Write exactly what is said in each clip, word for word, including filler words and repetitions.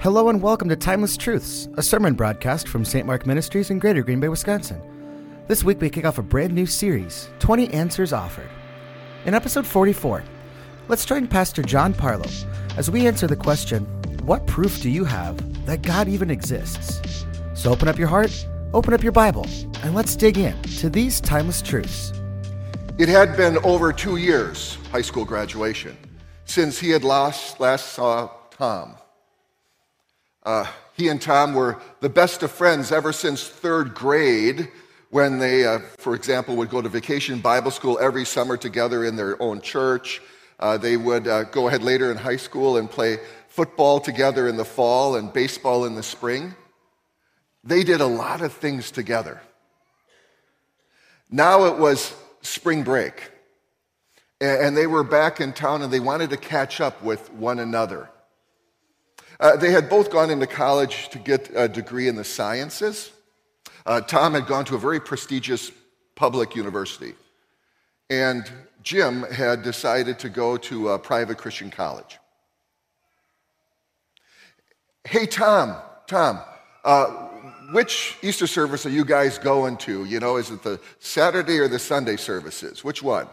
Hello and welcome to Timeless Truths, a sermon broadcast from Saint Mark Ministries in Greater Green Bay, Wisconsin. This week we kick off a brand new series, twenty Answers Offered. In episode forty-four, let's join Pastor John Parlow as we answer the question, what proof do you have that God even exists? So open up your heart, open up your Bible, and let's dig in to these timeless truths. It had been over two years, high school graduation, since he had last, last saw Tom. Uh, he and Tom were the best of friends ever since third grade, when they, uh, for example, would go to vacation Bible school every summer together in their own church. Uh, they would uh, go ahead later in high school and play football together in the fall and baseball in the spring. They did a lot of things together. Now it was spring break, and they were back in town and they wanted to catch up with one another. Uh, they had both gone into college to get a degree in the sciences. Uh, Tom had gone to a very prestigious public university, and Jim had decided to go to a private Christian college. Hey, Tom, Tom, uh, which Easter service are you guys going to? You know, is it the Saturday or the Sunday services? Which one?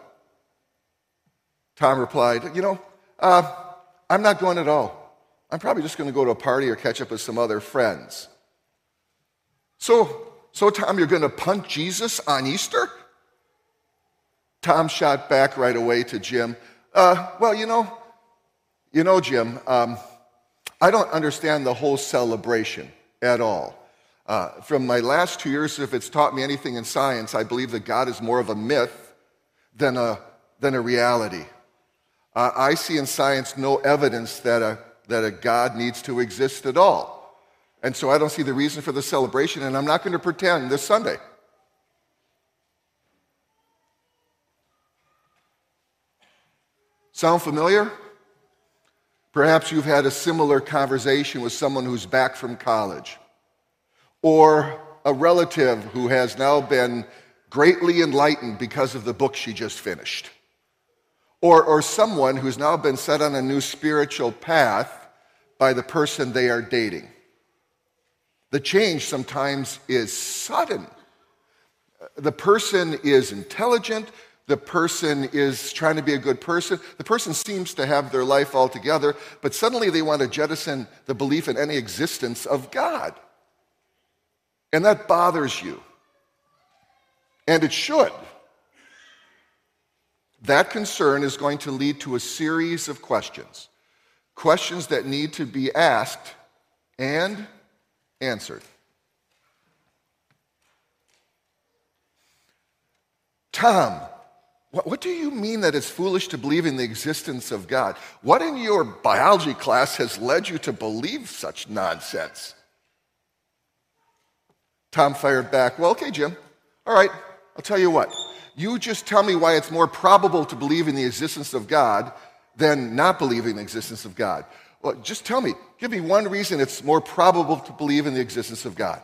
Tom replied, you know, uh, I'm not going at all. I'm probably just going to go to a party or catch up with some other friends. So, so Tom, you're going to punt Jesus on Easter? Tom shot back right away to Jim. Uh, well, you know, you know, Jim, um, I don't understand the whole celebration at all. Uh, from my last two years, if it's taught me anything in science, I believe that God is more of a myth than a, than a reality. Uh, I see in science no evidence that a that a God needs to exist at all. And so I don't see the reason for the celebration, and I'm not going to pretend this Sunday. Sound familiar? Perhaps you've had a similar conversation with someone who's back from college, or a relative who has now been greatly enlightened because of the book she just finished, or, or someone who's now been set on a new spiritual path by the person they are dating. The change sometimes is sudden. The person is intelligent. The person is trying to be a good person. The person seems to have their life all together, but suddenly they want to jettison the belief in any existence of God. And that bothers you. And it should. That concern is going to lead to a series of questions. Questions that need to be asked and answered. Tom, what, what do you mean that it's foolish to believe in the existence of God? What in your biology class has led you to believe such nonsense? Tom fired back, well, okay, Jim. All right, I'll tell you what. You just tell me why it's more probable to believe in the existence of God than not believing in the existence of God. Well, just tell me, give me one reason it's more probable to believe in the existence of God.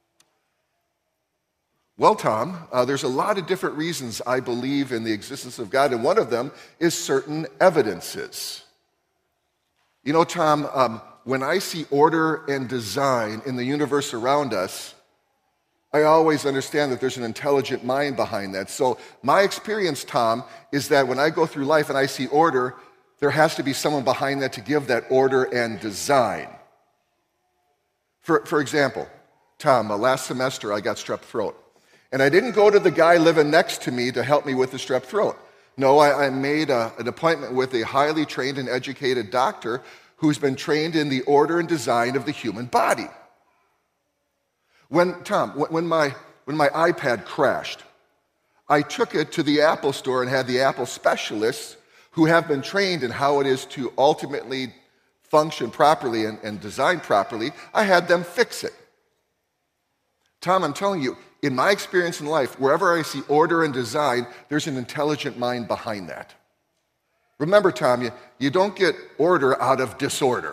Well, Tom, uh, there's a lot of different reasons I believe in the existence of God, and one of them is certain evidences. You know, Tom, um, when I see order and design in the universe around us, I always understand that there's an intelligent mind behind that. So my experience, Tom, is that when I go through life and I see order, there has to be someone behind that to give that order and design. For, for example, Tom, uh, last semester I got strep throat. And I didn't go to the guy living next to me to help me with the strep throat. No, I, I made a, an appointment with a highly trained and educated doctor who's been trained in the order and design of the human body. When, Tom, when my, when my iPad crashed, I took it to the Apple store and had the Apple specialists who have been trained in how it is to ultimately function properly and, and design properly, I had them fix it. Tom, I'm telling you, in my experience in life, wherever I see order and design, there's an intelligent mind behind that. Remember, Tom, you, you don't get order out of disorder.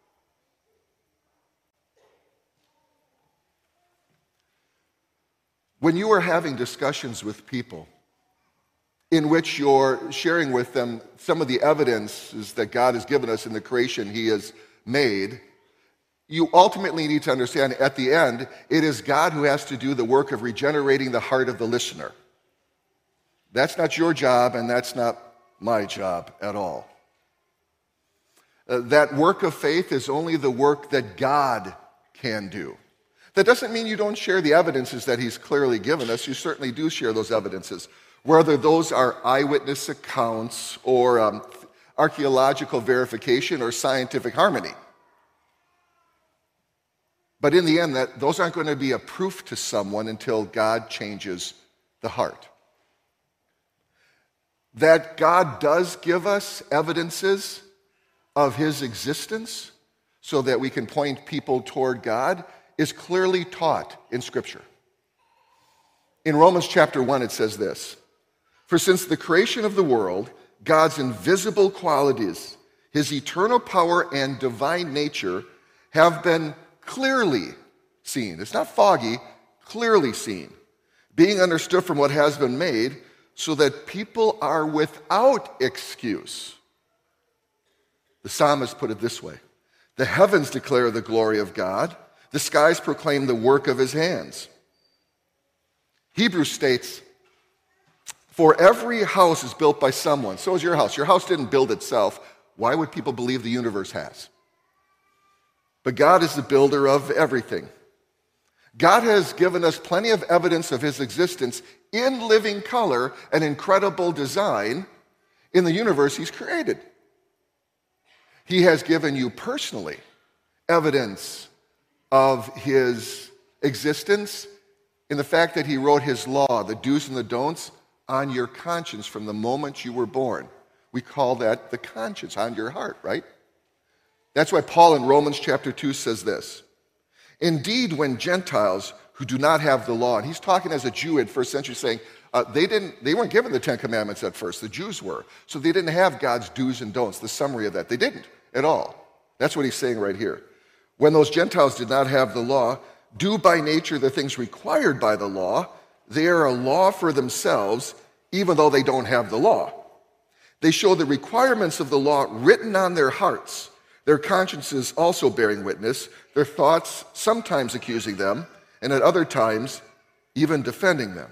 When you are having discussions with people in which you're sharing with them some of the evidences that God has given us in the creation He has made, you ultimately need to understand at the end, it is God who has to do the work of regenerating the heart of the listener. That's not your job, and that's not my job at all. Uh, that work of faith is only the work that God can do. That doesn't mean you don't share the evidences that he's clearly given us. You certainly do share those evidences, whether those are eyewitness accounts or um, archaeological verification or scientific harmony. But in the end, that, those aren't going to be a proof to someone until God changes the heart. That God does give us evidences of his existence so that we can point people toward God is clearly taught in Scripture. In Romans chapter one, it says this, "For since the creation of the world, God's invisible qualities, his eternal power and divine nature have been clearly seen." It's not foggy, clearly seen, being understood from what has been made, so that people are without excuse. The psalmist put it this way, "The heavens declare the glory of God, the skies proclaim the work of his hands." Hebrews states, "For every house is built by someone." So is your house. Your house didn't build itself. Why would people believe the universe has? But God is the builder of everything. God has given us plenty of evidence of his existence in living color and incredible design in the universe he's created. He has given you personally evidence of his existence in the fact that he wrote his law, the do's and the don'ts, on your conscience from the moment you were born. We call that the conscience, on your heart, right? That's why Paul in Romans chapter two says this, "Indeed, when Gentiles who do not have the law," and he's talking as a Jew in first century saying, uh, they didn't, they weren't given the Ten Commandments at first, the Jews were. So they didn't have God's do's and don'ts, the summary of that. They didn't at all. That's what he's saying right here. When those Gentiles did not have the law, do by nature the things required by the law, they are a law for themselves, even though they don't have the law. They show the requirements of the law written on their hearts, their consciences also bearing witness, their thoughts sometimes accusing them, and at other times even defending them.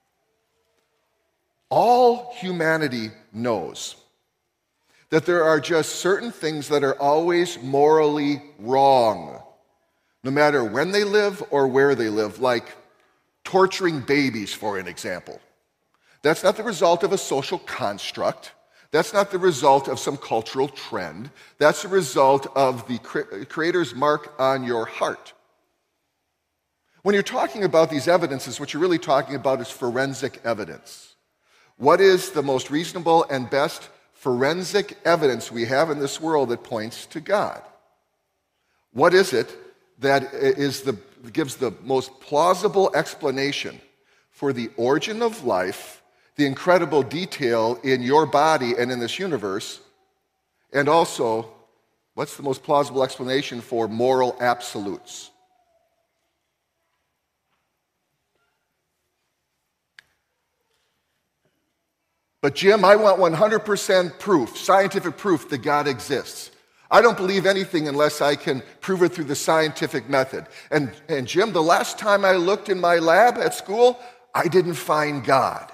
All humanity knows that there are just certain things that are always morally wrong, no matter when they live or where they live, like torturing babies, for an example. That's not the result of a social construct. That's not the result of some cultural trend. That's the result of the Creator's mark on your heart. When you're talking about these evidences, what you're really talking about is forensic evidence. What is the most reasonable and best forensic evidence we have in this world that points to God? What is it that is the, gives the most plausible explanation for the origin of life, the incredible detail in your body and in this universe, and also, what's the most plausible explanation for moral absolutes? But Jim, I want one hundred percent proof, scientific proof that God exists. I don't believe anything unless I can prove it through the scientific method. And, and Jim, the last time I looked in my lab at school, I didn't find God.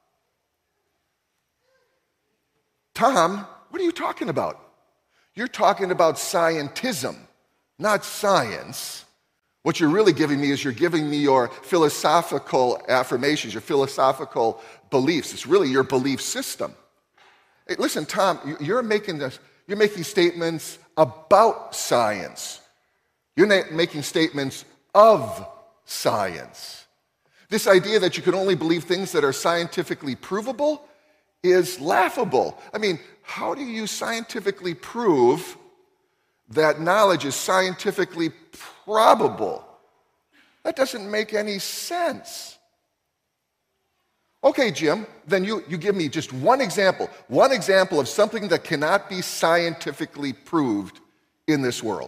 Tom, what are you talking about? You're talking about scientism, not science. What you're really giving me is you're giving me your philosophical affirmations, your philosophical beliefs. It's really your belief system. Hey, listen, Tom, you're making this, you're making statements about science. You're na- making statements of science. This idea that you can only believe things that are scientifically provable is laughable. I mean, how do you scientifically prove that knowledge is scientifically probable? That doesn't make any sense. Okay, Jim, then you, you give me just one example, one example of something that cannot be scientifically proved in this world.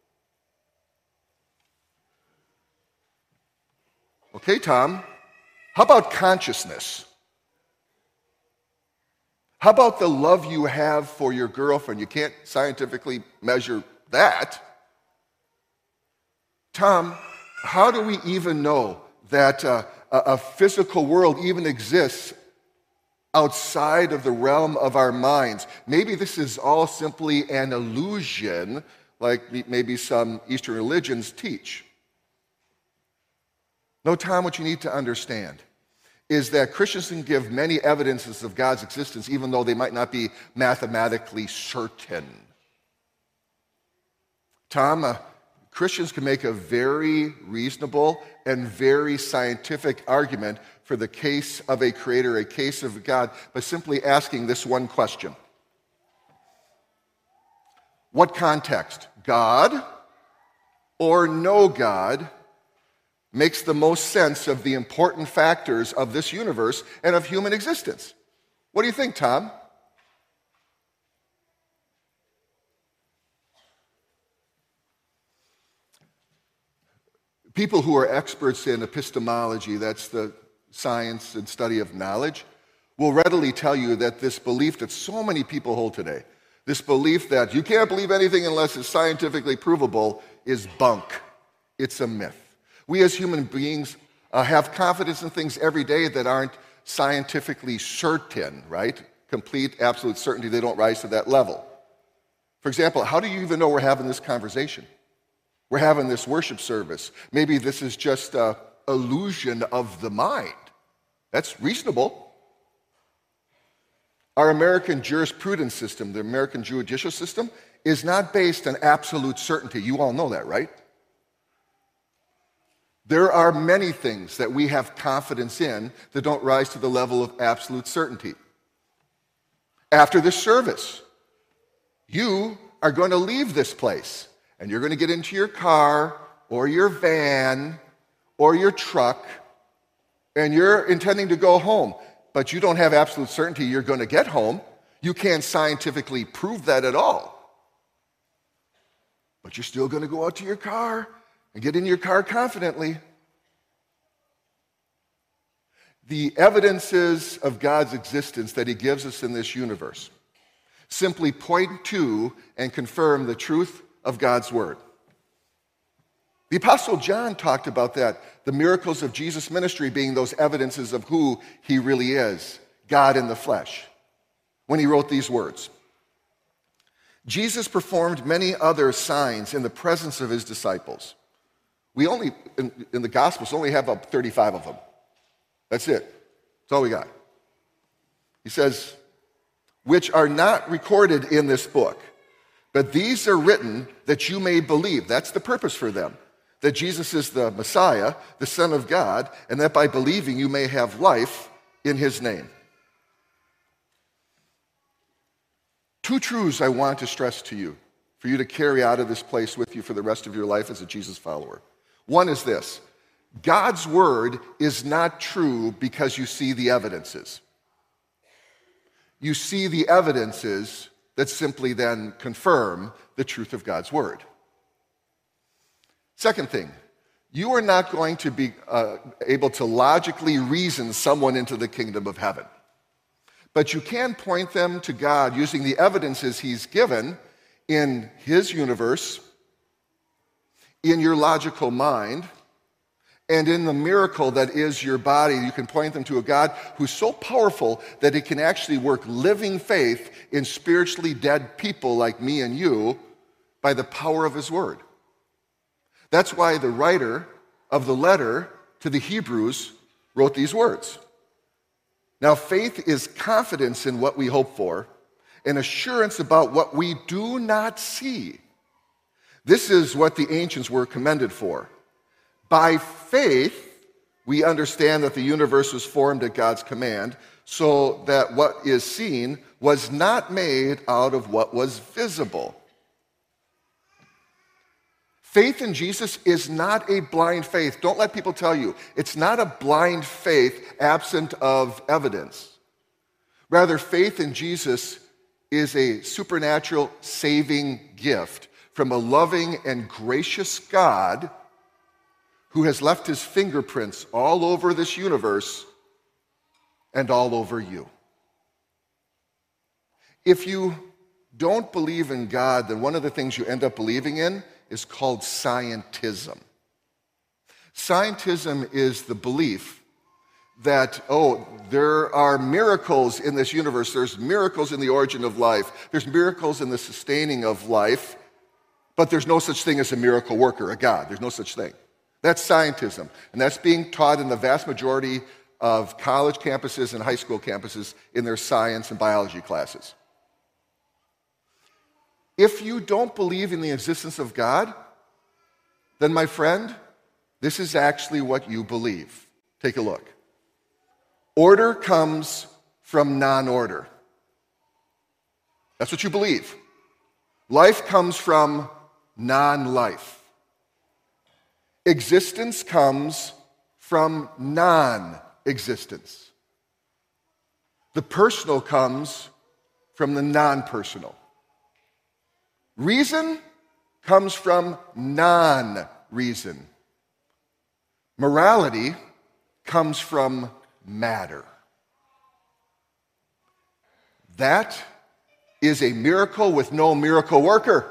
Okay, Tom, how about consciousness? How about the love you have for your girlfriend? You can't scientifically measure that. Tom, how do we even know that uh, a, a physical world even exists outside of the realm of our minds? Maybe this is all simply an illusion, like maybe some Eastern religions teach. No, Tom, what you need to understand is that Christians can give many evidences of God's existence, even though they might not be mathematically certain. Tom, uh, Christians can make a very reasonable and very scientific argument for the case of a creator, a case of God, by simply asking this one question. What context, God or no God, makes the most sense of the important factors of this universe and of human existence? What do you think, Tom? People who are experts in epistemology, that's the science and study of knowledge, will readily tell you that this belief that so many people hold today, this belief that you can't believe anything unless it's scientifically provable, is bunk. It's a myth. We as human beings uh, have confidence in things every day that aren't scientifically certain, right? Complete, absolute certainty, they don't rise to that level. For example, how do you even know we're having this conversation? We're having this worship service. Maybe this is just an illusion of the mind. That's reasonable. Our American jurisprudence system, the American judicial system, is not based on absolute certainty. You all know that, right? There are many things that we have confidence in that don't rise to the level of absolute certainty. After this service, you are going to leave this place, and you're going to get into your car or your van or your truck, and you're intending to go home, but you don't have absolute certainty you're going to get home. You can't scientifically prove that at all. But you're still going to go out to your car and get in your car confidently. The evidences of God's existence that he gives us in this universe simply point to and confirm the truth of God's word. The Apostle John talked about that, the miracles of Jesus' ministry being those evidences of who he really is, God in the flesh, when he wrote these words. Jesus performed many other signs in the presence of his disciples. We only, in, in the Gospels, only have about thirty-five of them. That's it. That's all we got. He says, which are not recorded in this book, but these are written that you may believe. That's the purpose for them. That Jesus is the Messiah, the Son of God, and that by believing you may have life in his name. Two truths I want to stress to you, for you to carry out of this place with you for the rest of your life as a Jesus follower. One is this: God's word is not true because you see the evidences. You see the evidences that simply then confirm the truth of God's word. Second thing, you are not going to be uh, able to logically reason someone into the kingdom of heaven. But you can point them to God using the evidences he's given in his universe, in your logical mind, and in the miracle that is your body. You can point them to a God who's so powerful that it can actually work living faith in spiritually dead people like me and you by the power of his word. That's why the writer of the letter to the Hebrews wrote these words. Now, faith is confidence in what we hope for, and assurance about what we do not see. This is what the ancients were commended for. By faith, we understand that the universe was formed at God's command, so that what is seen was not made out of what was visible. Faith in Jesus is not a blind faith. Don't let people tell you. It's not a blind faith absent of evidence. Rather, faith in Jesus is a supernatural saving gift from a loving and gracious God who has left his fingerprints all over this universe and all over you. If you don't believe in God, then one of the things you end up believing in is called scientism. Scientism is the belief that, oh, there are miracles in this universe. There's miracles in the origin of life. There's miracles in the sustaining of life, but there's no such thing as a miracle worker, a God. There's no such thing. That's scientism, and that's being taught in the vast majority of college campuses and high school campuses in their science and biology classes. If you don't believe in the existence of God, then, my friend, this is actually what you believe. Take a look. Order comes from non-order. That's what you believe. Life comes from non-life. Existence comes from non-existence. The personal comes from the non-personal. Reason comes from non-reason. Morality comes from matter. That is a miracle with no miracle worker.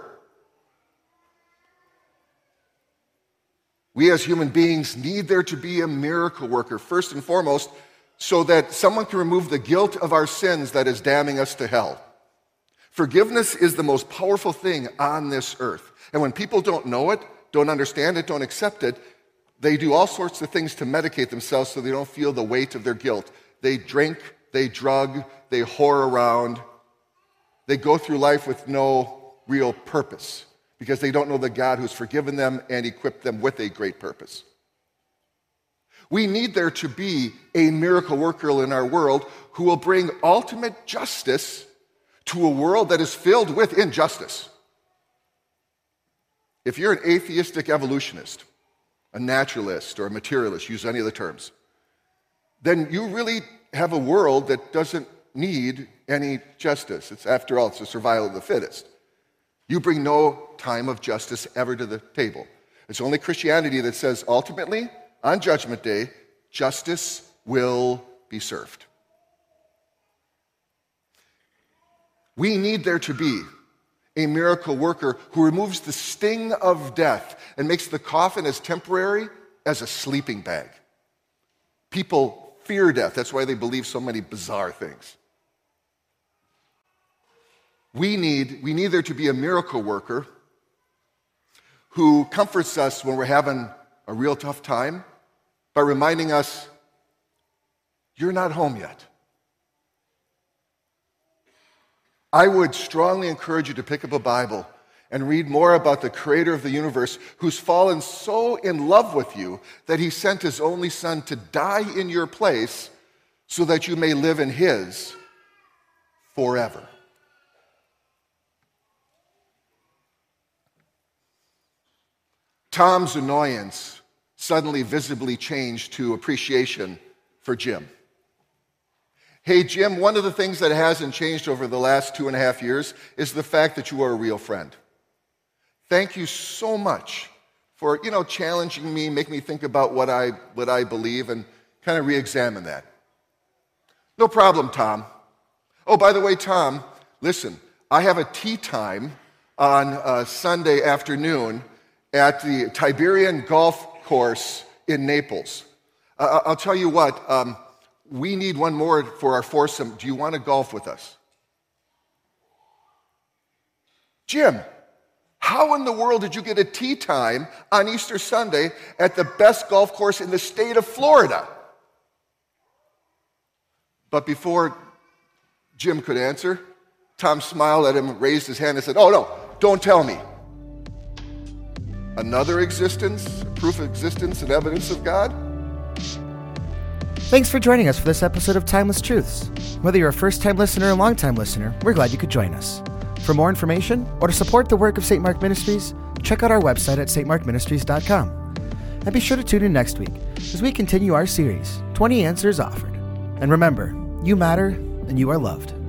We as human beings need there to be a miracle worker, first and foremost, so that someone can remove the guilt of our sins that is damning us to hell. Forgiveness is the most powerful thing on this earth. And when people don't know it, don't understand it, don't accept it, they do all sorts of things to medicate themselves so they don't feel the weight of their guilt. They drink, they drug, they whore around. They go through life with no real purpose because they don't know the God who's forgiven them and equipped them with a great purpose. We need there to be a miracle worker in our world who will bring ultimate justice to a world that is filled with injustice. If you're an atheistic evolutionist, a naturalist, or a materialist, use any of the terms, then you really have a world that doesn't need any justice. It's, after all, it's the survival of the fittest. You bring no time of justice ever to the table. It's only Christianity that says, ultimately, on Judgment Day, justice will be served. We need there to be a miracle worker who removes the sting of death and makes the coffin as temporary as a sleeping bag. People fear death. That's why they believe so many bizarre things. We need, we need there to be a miracle worker who comforts us when we're having a real tough time by reminding us, you're not home yet. I would strongly encourage you to pick up a Bible and read more about the creator of the universe who's fallen so in love with you that he sent his only son to die in your place so that you may live in his forever. Tom's annoyance suddenly visibly changed to appreciation for Jim. Hey, Jim, one of the things that hasn't changed over the last two and a half years is the fact that you are a real friend. Thank you so much for, you know, challenging me, making me think about what I, what I believe and kind of re-examine that. No problem, Tom. Oh, by the way, Tom, listen, I have a tea time on uh, Sunday afternoon at the Tiberian Golf Course in Naples. Uh, I'll tell you what, um, we need one more for our foursome. Do you want to golf with us? Jim, how in the world did you get a tee time on Easter Sunday at the best golf course in the state of Florida? But before Jim could answer, Tom smiled at him, raised his hand and said, oh no, don't tell me. Another existence, proof of existence and evidence of God? Thanks for joining us for this episode of Timeless Truths. Whether you're a first-time listener or a long-time listener, we're glad you could join us. For more information or to support the work of Saint Mark Ministries, check out our website at s t mark ministries dot com. And be sure to tune in next week as we continue our series, twenty Answers Offered. And remember, you matter and you are loved.